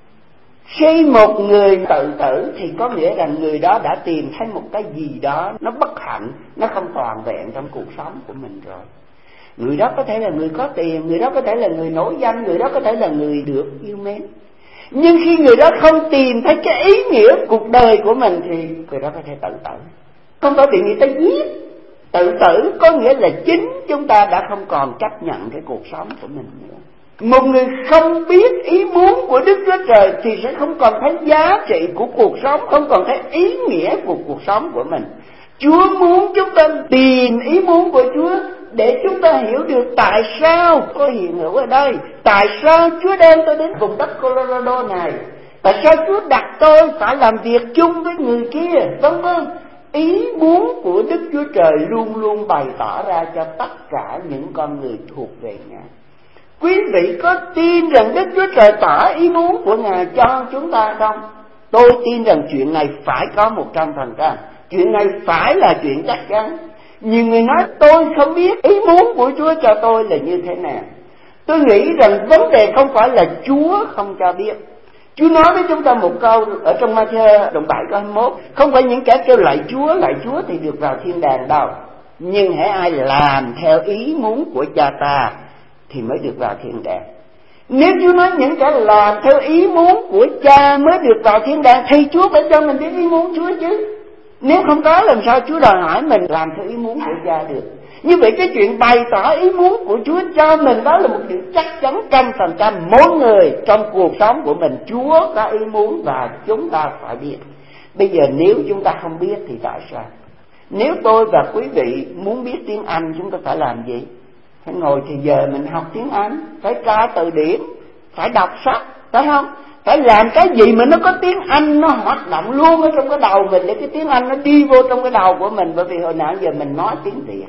Khi một người tự tử thì có nghĩa rằng người đó đã tìm thấy một cái gì đó nó bất hạnh, nó không toàn vẹn trong cuộc sống của mình rồi. Người đó có thể là người có tiền, người đó có thể là người nổi danh, người đó có thể là người được yêu mến. Nhưng khi người đó không tìm thấy cái ý nghĩa cuộc đời của mình thì người đó có thể tự tử. Không phải bị người ta giết. Tự tử có nghĩa là chính chúng ta đã không còn chấp nhận cái cuộc sống của mình nữa. Một người không biết ý muốn của Đức Chúa Trời thì sẽ không còn thấy giá trị của cuộc sống, không còn thấy ý nghĩa của cuộc sống của mình. Chúa muốn chúng ta tìm ý muốn của Chúa để chúng ta hiểu được tại sao có hiện hữu ở đây, tại sao Chúa đem tôi đến vùng đất Colorado này, tại sao Chúa đặt tôi phải làm việc chung với người kia, vân vân. Ý muốn của Đức Chúa Trời luôn luôn bày tỏ ra cho tất cả những con người thuộc về Ngài. Quý vị có tin rằng Đức Chúa Trời tỏ ý muốn của Ngài cho chúng ta không? Tôi tin rằng chuyện này phải có một trăm phần trăm. Chuyện này phải là chuyện chắc chắn. Nhiều người nói tôi không biết ý muốn của Chúa cho tôi là như thế nào. Tôi nghĩ rằng vấn đề không phải là Chúa không cho biết. Chúa nói với chúng ta một câu ở trong Ma-thi-ơ đoạn bảy câu hai mươi mốt, không phải những kẻ kêu lạy Chúa, lạy Chúa thì được vào thiên đàng đâu, nhưng hễ ai làm theo ý muốn của Cha ta thì mới được vào thiên đàng. Nếu Chúa nói những kẻ làm theo ý muốn của Cha mới được vào thiên đàng thì Chúa phải cho mình biết ý muốn Chúa chứ. Nếu không có, làm sao Chúa đòi hỏi mình làm theo ý muốn của Cha được? Như vậy cái chuyện bày tỏ ý muốn của Chúa cho mình đó là một điều chắc chắn trăm phần trăm. Mỗi người trong cuộc sống của mình Chúa có ý muốn và chúng ta phải biết. Bây giờ nếu chúng ta không biết thì tại sao? Nếu tôi và quý vị muốn biết tiếng Anh, chúng ta phải làm gì? Phải ngồi thì giờ mình học tiếng Anh, phải tra từ điển, phải đọc sách, phải không? Phải làm cái gì mà nó có tiếng Anh nó hoạt động luôn ở trong cái đầu mình, để cái tiếng Anh nó đi vô trong cái đầu của mình. Bởi vì hồi nào giờ mình nói tiếng Việt.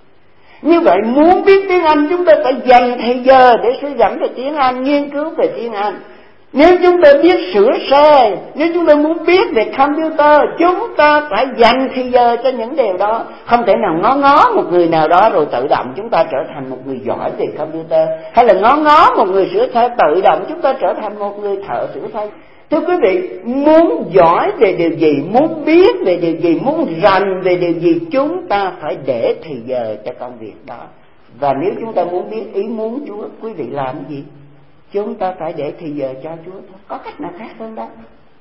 Như vậy muốn biết tiếng Anh chúng ta phải dành thời giờ để suy gẫm về tiếng Anh, nghiên cứu về tiếng Anh. Nếu chúng ta biết sửa xe, nếu chúng ta muốn biết về computer, chúng ta phải dành thời giờ cho những điều đó. Không thể nào ngó ngó một người nào đó rồi tự động chúng ta trở thành một người giỏi về computer, hay là ngó ngó một người sửa xe tự động chúng ta trở thành một người thợ sửa xe. Thưa quý vị, muốn giỏi về điều gì, muốn biết về điều gì, muốn rành về điều gì, chúng ta phải để thời giờ cho công việc đó. Và nếu chúng ta muốn biết ý muốn Chúa, quý vị làm gì? Chúng ta phải để thì giờ cho Chúa thôi, có cách nào khác hơn đó.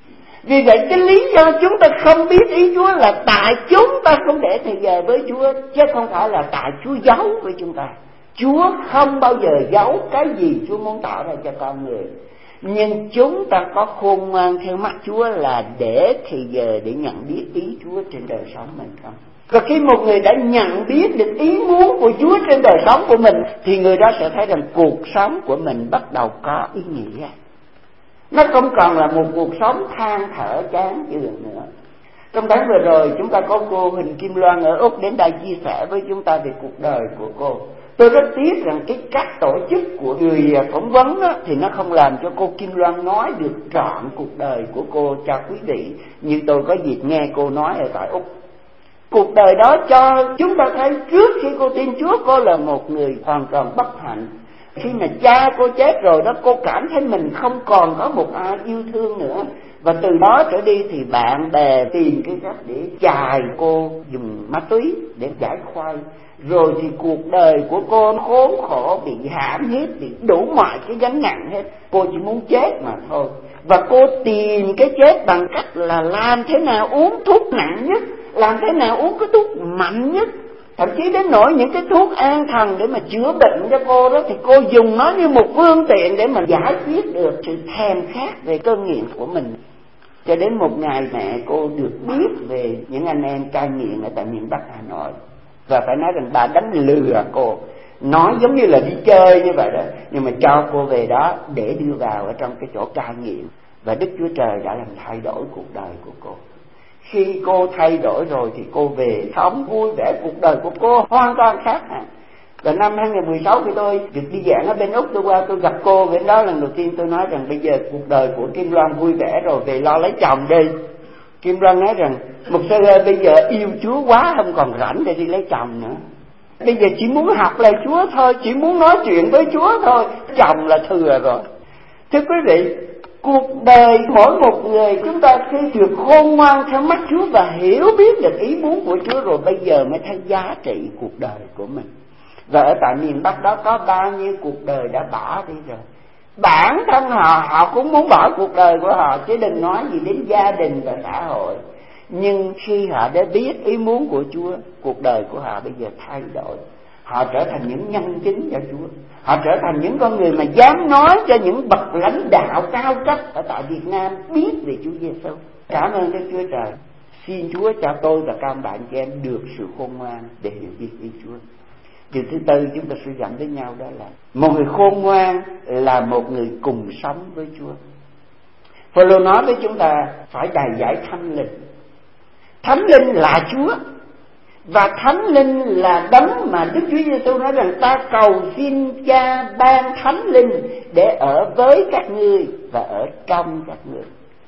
Vì vậy cái lý do chúng ta không biết ý Chúa là tại chúng ta không để thì giờ với Chúa, chứ không phải là tại Chúa giấu với chúng ta. Chúa không bao giờ giấu cái gì Chúa muốn tỏ ra cho con người. Nhưng chúng ta có khôn ngoan theo mắt Chúa là để thì giờ để nhận biết ý Chúa trên đời sống mình không? Và khi một người đã nhận biết được ý muốn của Chúa trên đời sống của mình, thì người đó sẽ thấy rằng cuộc sống của mình bắt đầu có ý nghĩa. Nó không còn là một cuộc sống than thở chán chường nữa. Trong tháng vừa rồi chúng ta có cô Huỳnh Kim Loan ở Úc đến đây chia sẻ với chúng ta về cuộc đời của cô. Tôi rất tiếc rằng cái cách tổ chức của người phỏng vấn đó, thì nó không làm cho cô Kim Loan nói được trọn cuộc đời của cô cho quý vị. Nhưng tôi có dịp nghe cô nói ở tại Úc. Cuộc đời đó cho chúng ta thấy trước khi cô tin Chúa, cô là một người hoàn toàn bất hạnh. Khi mà cha cô chết rồi đó, cô cảm thấy mình không còn có một ai yêu thương nữa. Và từ đó trở đi thì bạn bè tìm cái cách để chài cô dùng ma túy để giải khoai. Rồi thì cuộc đời của cô khốn khổ, bị hãm hiếp, bị đủ mọi cái gánh nặng hết. Cô chỉ muốn chết mà thôi. Và cô tìm cái chết bằng cách là làm thế nào uống thuốc nặng nhất, làm thế nào uống cái thuốc mạnh nhất. Thậm chí đến nỗi những cái thuốc an thần để mà chữa bệnh cho cô đó, thì cô dùng nó như một phương tiện để mà giải quyết được sự thèm khát về cơn nghiện của mình. Cho đến một ngày mẹ cô được biết về những anh em cai nghiện ở tại miền Bắc Hà Nội. Và phải nói rằng bà đánh lừa cô, nói giống như là đi chơi như vậy đó, nhưng mà cho cô về đó để đưa vào ở trong cái chỗ cai nghiện. Và Đức Chúa Trời đã làm thay đổi cuộc đời của cô. Khi cô thay đổi rồi thì cô về sống vui vẻ, cuộc đời của cô hoàn toàn khác hẳn. Và năm hai không một sáu khi tôi được đi giảng ở bên Úc, tôi qua tôi gặp cô bên đó lần đầu tiên, tôi nói rằng bây giờ cuộc đời của Kim Loan vui vẻ rồi, về lo lấy chồng đi. Kim Loan nói rằng mục sư ơi, bây giờ yêu Chúa quá, không còn rảnh để đi lấy chồng nữa. Bây giờ chỉ muốn học lời Chúa thôi, chỉ muốn nói chuyện với Chúa thôi, chồng là thừa rồi. Thưa quý vị, cuộc đời mỗi một người chúng ta khi được khôn ngoan theo mắt Chúa và hiểu biết được ý muốn của Chúa rồi, bây giờ mới thấy giá trị cuộc đời của mình. Và ở tại miền Bắc đó có bao nhiêu cuộc đời đã bỏ đi rồi. Bản thân họ, họ cũng muốn bỏ cuộc đời của họ, chứ đừng nói gì đến gia đình và xã hội. Nhưng khi họ đã biết ý muốn của Chúa, cuộc đời của họ bây giờ thay đổi. Họ trở thành những nhân chứng cho Chúa. Họ trở thành những con người mà dám nói cho những bậc lãnh đạo cao cấp ở tại Việt Nam biết về Chúa Giêsu. Cảm ơn Đức Chúa Trời. Xin Chúa cho tôi và các bạn chị em được sự khôn ngoan để hiểu biết ý Chúa. Điều thứ tư chúng ta suy gẫm với nhau đó là một người khôn ngoan là một người cùng sống với Chúa. Phaolô nói với chúng ta phải đầy dẫy Thánh Linh. Thánh Linh là Chúa, và Thánh Linh là đấng mà Đức Chúa Giêsu nói rằng ta cầu xin Cha ban Thánh Linh để ở với các ngươi và ở trong các ngươi.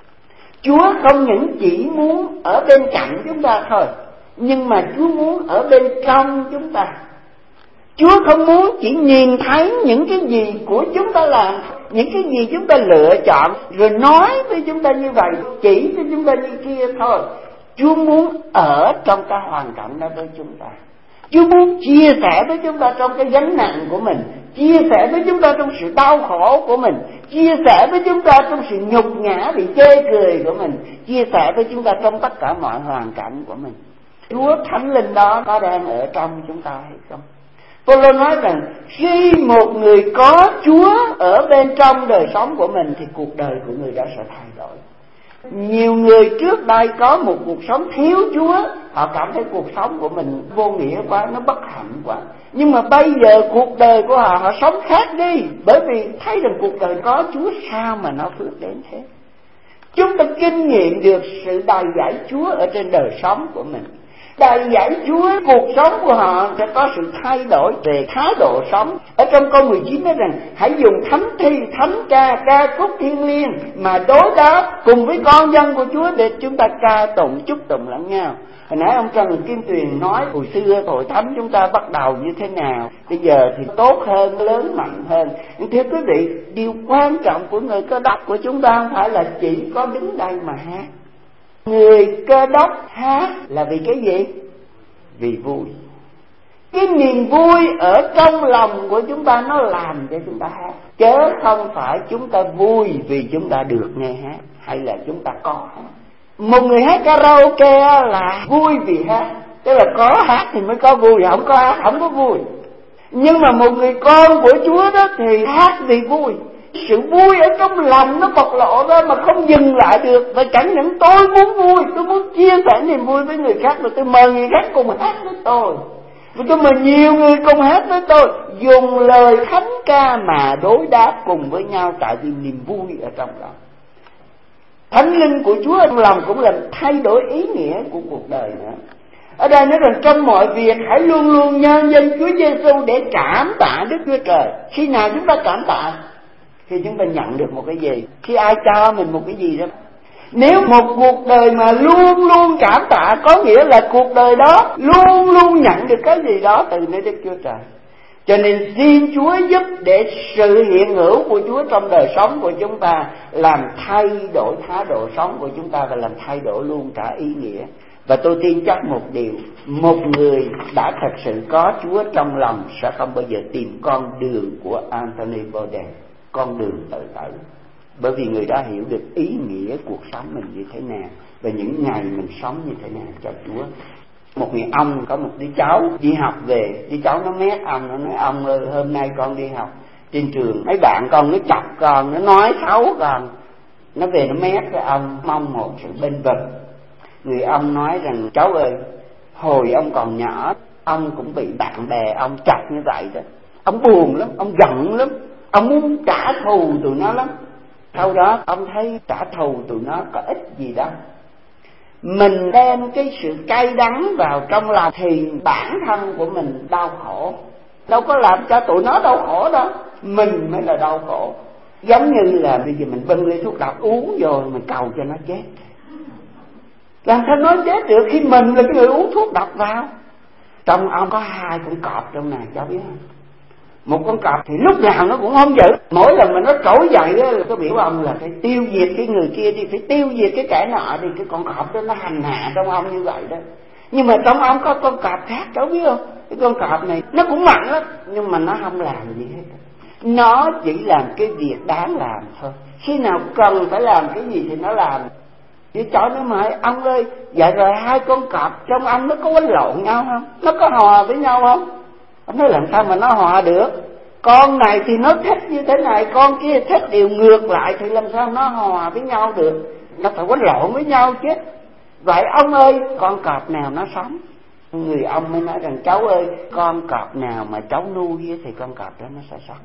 Chúa không những chỉ muốn ở bên cạnh chúng ta thôi, nhưng mà Chúa muốn ở bên trong chúng ta. Chúa không muốn chỉ nhìn thấy những cái gì của chúng ta làm, những cái gì chúng ta lựa chọn, rồi nói với chúng ta như vậy, chỉ cho chúng ta như kia thôi. Chúa muốn ở trong cái hoàn cảnh đó với chúng ta. Chúa muốn chia sẻ với chúng ta trong cái gánh nặng của mình, chia sẻ với chúng ta trong sự đau khổ của mình, chia sẻ với chúng ta trong sự nhục nhã bị chê cười của mình, chia sẻ với chúng ta trong tất cả mọi hoàn cảnh của mình. Chúa Thánh Linh đó có đang ở trong chúng ta hay không? Phaolô nói rằng khi một người có Chúa ở bên trong đời sống của mình thì cuộc đời của người đó sẽ thay đổi. Nhiều người trước đây có một cuộc sống thiếu Chúa, họ cảm thấy cuộc sống của mình vô nghĩa quá, nó bất hạnh quá. Nhưng mà bây giờ cuộc đời của họ, họ sống khác đi, bởi vì thấy rằng cuộc đời có Chúa sao mà nó phước đến thế. Chúng ta kinh nghiệm được sự đầy dẫy Chúa ở trên đời sống của mình. Đầy dẫy Chúa, cuộc sống của họ sẽ có sự thay đổi về thái độ sống. Ở trong câu mười chín nói rằng hãy dùng thánh thi, thánh ca, ca khúc thiêng liêng mà đối đáp cùng với con dân của Chúa để chúng ta ca tụng chúc tụng lẫn nhau. Hồi nãy ông Trần Kim Tuyền nói hồi xưa hội thánh chúng ta bắt đầu như thế nào, bây giờ thì tốt hơn, lớn mạnh hơn. Nhưng thưa quý vị, điều quan trọng của người Cơ Đốc của chúng ta không phải là chỉ có đứng đây mà hát. Người Cơ Đốc hát là vì cái gì? Vì vui. Cái niềm vui ở trong lòng của chúng ta nó làm cho chúng ta hát, chớ không phải chúng ta vui vì chúng ta được nghe hát hay là chúng ta có hát. Một người hát karaoke là vui vì hát, tức là có hát thì mới có vui, không có hát không có vui. Nhưng mà một người con của Chúa đó thì hát vì vui. Sự vui ở trong lòng nó bộc lộ ra mà không dừng lại được. Và chẳng những tôi muốn vui, tôi muốn chia sẻ niềm vui với người khác, rồi tôi mời người khác cùng hát với tôi, và tôi mời nhiều người cùng hát với tôi, dùng lời thánh ca mà đối đáp cùng với nhau, tại vì niềm vui ở trong lòng. Thánh linh của Chúa trong lòng cũng làm thay đổi ý nghĩa của cuộc đời nữa. Ở đây nói rằng trong mọi việc hãy luôn luôn nhân danh Chúa Giêsu để cảm tạ Đức Chúa Trời. Khi nào chúng ta cảm tạ? Khi chúng ta nhận được một cái gì, khi ai cho mình một cái gì đó. Nếu một cuộc đời mà luôn luôn cảm tạ, có nghĩa là cuộc đời đó luôn luôn nhận được cái gì đó từ nơi Đức Chúa Trời. Cho nên xin Chúa giúp để sự hiện hữu của Chúa trong đời sống của chúng ta làm thay đổi thái độ sống của chúng ta, và làm thay đổi luôn cả ý nghĩa. Và tôi tin chắc một điều, một người đã thật sự có Chúa trong lòng sẽ không bao giờ tìm con đường của Anthony Bourdain, con đường tự tử. Bởi vì người đó hiểu được ý nghĩa cuộc sống mình như thế nào, và những ngày mình sống như thế nào cho Chúa. Một người ông có một đứa cháu đi học về, đứa cháu nó mét ông, nó nói: ông ơi, hôm nay con đi học trên trường, mấy bạn con nó chọc con, nó nói xấu con. Nó về nó mét cái ông, mong một sự bên vực. Người ông nói rằng: cháu ơi, hồi ông còn nhỏ, ông cũng bị bạn bè ông chọc như vậy đó. Ông buồn lắm, ông giận lắm, ông muốn trả thù tụi nó lắm. Sau đó ông thấy trả thù tụi nó có ích gì đâu. Mình đem cái sự cay đắng vào trong lòng thì bản thân của mình đau khổ, đâu có làm cho tụi nó đau khổ đâu, mình mới là đau khổ. Giống như là bây giờ mình bưng ly thuốc độc uống vô, mình cầu cho nó chết. Làm sao nó chết được khi mình là cái người uống thuốc độc vào? Trong ông có hai con cọp trong này, cháu biết không? Một con cọp thì lúc nào nó cũng không giữ, mỗi lần mà nó trỗi dậy á, là có biểu ông là phải tiêu diệt cái người kia đi, phải tiêu diệt cái kẻ nọ đi. Cái con cọp đó nó hành hạ trong ông như vậy đó. Nhưng mà trong ông có con cọp khác, cháu biết không? Cái con cọp này nó cũng mạnh lắm, nhưng mà nó không làm gì hết. Nó chỉ làm cái việc đáng làm thôi. Khi nào cần phải làm cái gì thì nó làm. Đứa cháu nó hỏi: ông ơi, dạ rồi hai con cọp trong ông nó có quấn lộn nhau không? Nó có hòa với nhau không? Ông nói: làm sao mà nó hòa được? Con này thì nó thích như thế này, con kia thích điều ngược lại, thì làm sao nó hòa với nhau được? Nó phải quấn lộn với nhau chứ. Vậy ông ơi, con cọp nào nó sống? Người ông mới nói rằng: cháu ơi, con cọp nào mà cháu nuôi thì con cọp đó nó sẽ sống.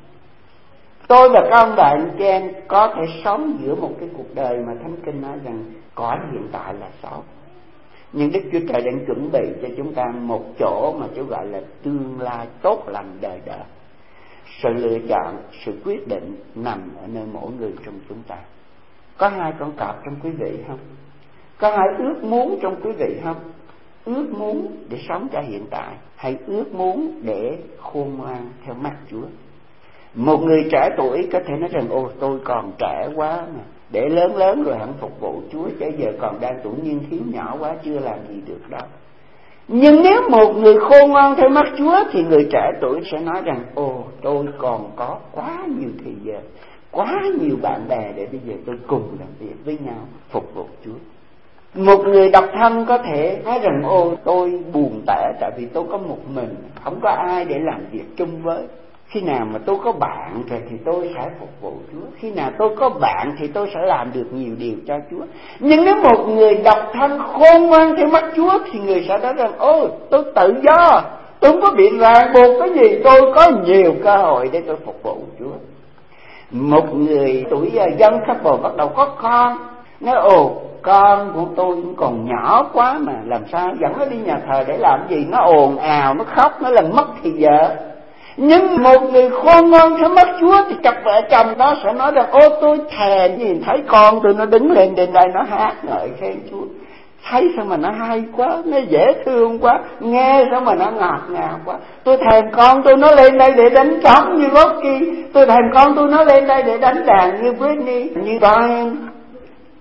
Tôi và các ông bạn chị em có thể sống giữa một cái cuộc đời mà Thánh Kinh nói rằng cõi hiện tại là xấu, nhưng Đức Chúa Trời đang chuẩn bị cho chúng ta một chỗ mà Chúa gọi là tương lai tốt lành đời đời. Sự lựa chọn, sự quyết định nằm ở nơi mỗi người trong chúng ta. Có hai con cọp trong quý vị không? Có hai ước muốn trong quý vị không? Ước muốn để sống cho hiện tại, hay ước muốn để khôn ngoan theo mắt Chúa? Một người trẻ tuổi có thể nói rằng: ồ, tôi còn trẻ quá mà, để lớn lớn rồi hẳn phục vụ Chúa, chứ giờ còn đang tuổi niên thiếu nhỏ quá, chưa làm gì được đâu. Nhưng nếu một người khôn ngoan theo mắt Chúa thì người trẻ tuổi sẽ nói rằng: ồ, tôi còn có quá nhiều thời giờ, quá nhiều bạn bè để bây giờ tôi cùng làm việc với nhau phục vụ Chúa. Một người độc thân có thể nói rằng: ồ, tôi buồn tẻ tại vì tôi có một mình, không có ai để làm việc chung với. Khi nào mà tôi có bạn rồi thì tôi sẽ phục vụ Chúa. Khi nào tôi có bạn thì tôi sẽ làm được nhiều điều cho Chúa. Nhưng nếu một người độc thân khôn ngoan theo mắt Chúa thì người sẽ nói rằng: ôi, tôi tự do, tôi không có bị ràng buộc cái gì, tôi có nhiều cơ hội để tôi phục vụ Chúa. Một người tuổi dân couple bắt đầu có con, nói: ồ, con của tôi cũng còn nhỏ quá mà, làm sao dẫn nó đi nhà thờ để làm gì? Nó ồn ào, nó khóc, nó làm mất thì vợ. Nhưng một người khôn ngoan theo mắt Chúa thì cặp vợ chồng đó sẽ nói rằng: ô, tôi thèm nhìn thấy con tôi nó đứng lên trên đây nó hát ngợi khen Chúa, thấy sao mà nó hay quá, nó dễ thương quá, nghe sao mà nó ngọt ngào quá. Tôi thèm con tôi nó lên đây để đánh trống như Rocky, tôi thèm con tôi nó lên đây để đánh đàn như Britney, như Brian.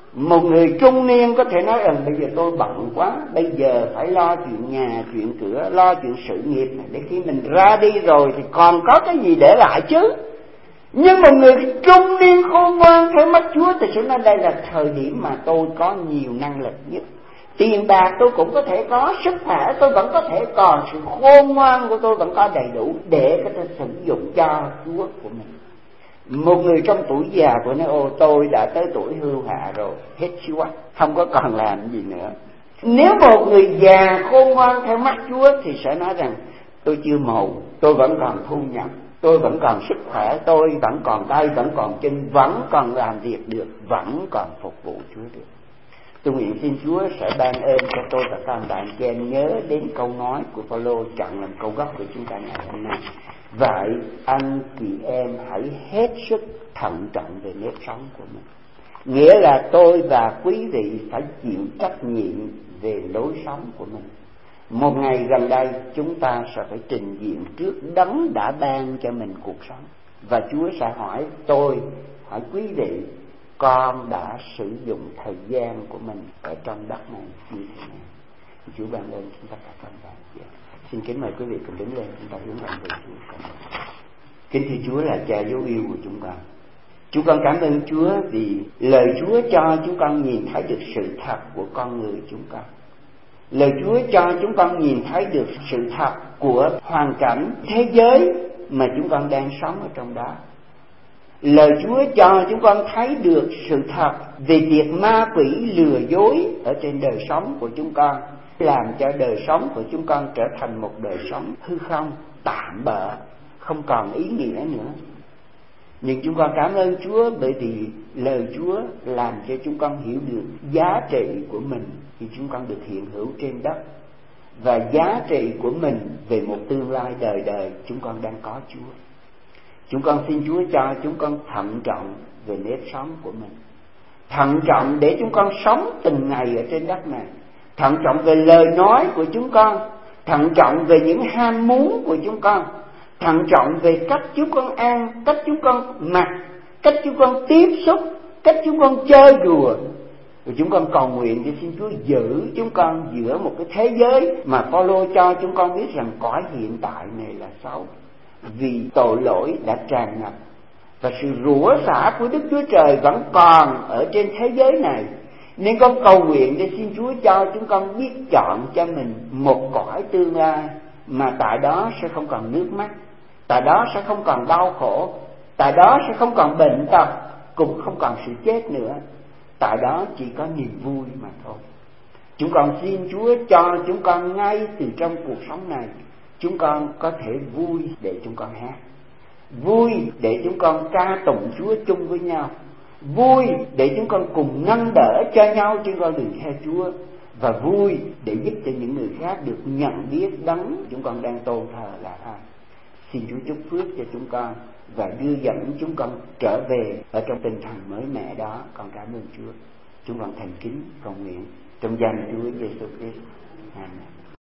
Một người trung niên có thể nói rằng bây giờ tôi bận quá, bây giờ phải lo chuyện nhà, chuyện cửa, lo chuyện sự nghiệp này, để khi mình ra đi rồi thì còn có cái gì để lại chứ. Nhưng một người trung niên khôn ngoan theo mắt Chúa thì sẽ nói đây là thời điểm mà tôi có nhiều năng lực nhất. Tiền bạc tôi cũng có thể có, sức khỏe tôi vẫn có thể còn, sự khôn ngoan của tôi vẫn có đầy đủ để có thể sử dụng cho Chúa của mình. Một người trong tuổi già của nói ô tôi đã tới tuổi hưu hạ rồi, hết Chúa, không có còn làm gì nữa. Nếu một người già khôn ngoan theo mắt Chúa thì sẽ nói rằng tôi chưa mù, tôi vẫn còn thu nhập, tôi vẫn còn sức khỏe, tôi vẫn còn tay, vẫn còn chân, vẫn còn làm việc được, vẫn còn phục vụ Chúa được. Tôi nguyện xin Chúa sẽ ban ơn cho tôi và các bạn chị em nhớ đến câu nói của Phaolô chọn làm câu gốc của chúng ta ngày hôm nay. Vậy anh chị em hãy hết sức thận trọng về nếp sống của mình. Nghĩa là tôi và quý vị phải chịu trách nhiệm về lối sống của mình. Một ngày gần đây chúng ta sẽ phải trình diện trước Đấng đã ban cho mình cuộc sống. Và Chúa sẽ hỏi tôi, hỏi quý vị, con đã sử dụng thời gian của mình ở trong đất này như thế nào? Chúa ban ơn chúng ta cả các bạn. Xin kính mời quý vị cùng đứng lên, chúng ta hướng lòng về Chúa. Kính thưa Chúa là Cha dấu yêu của chúng con. Chúng con cảm ơn Chúa vì lời Chúa cho chúng con nhìn thấy được sự thật của con người chúng con. Lời Chúa cho chúng con nhìn thấy được sự thật của hoàn cảnh thế giới mà chúng con đang sống ở trong đó. Lời Chúa cho chúng con thấy được sự thật về việc ma quỷ lừa dối ở trên đời sống của chúng con, làm cho đời sống của chúng con trở thành một đời sống hư không, tạm bợ, không còn ý nghĩa nữa. Nhưng chúng con cảm ơn Chúa bởi vì lời Chúa làm cho chúng con hiểu được giá trị của mình khi chúng con được hiện hữu trên đất, và giá trị của mình về một tương lai đời đời chúng con đang có Chúa. Chúng con xin Chúa cho chúng con thận trọng về nếp sống của mình, thận trọng để chúng con sống từng ngày ở trên đất này, thận trọng về lời nói của chúng con, thận trọng về những ham muốn của chúng con, thận trọng về cách chúng con ăn, cách chúng con mặc, cách chúng con tiếp xúc, cách chúng con chơi đùa. Rồi chúng con cầu nguyện để xin Chúa giữ chúng con giữa một cái thế giới mà Phaolô cho chúng con biết rằng cõi hiện tại này là xấu, vì tội lỗi đã tràn ngập và sự rủa xả của Đức Chúa Trời vẫn còn ở trên thế giới này. Nên con cầu nguyện để xin Chúa cho chúng con biết chọn cho mình một cõi tương lai mà tại đó sẽ không còn nước mắt, tại đó sẽ không còn đau khổ, tại đó sẽ không còn bệnh tật, cũng không còn sự chết nữa. Tại đó chỉ có niềm vui mà thôi. Chúng con xin Chúa cho chúng con ngay từ trong cuộc sống này, chúng con có thể vui để chúng con hát, vui để chúng con ca tụng Chúa chung với nhau, vui để chúng con cùng nâng đỡ cho nhau trên con đường theo Chúa, và vui để giúp cho những người khác được nhận biết Đấng chúng con đang tôn thờ là ai. Xin Chúa chúc phước cho chúng con và đưa dẫn chúng con trở về ở trong tinh thần mới mẻ đó. Con cảm ơn Chúa. Chúng con thành kính cầu nguyện trong danh Chúa Giêsu Christ. Amen.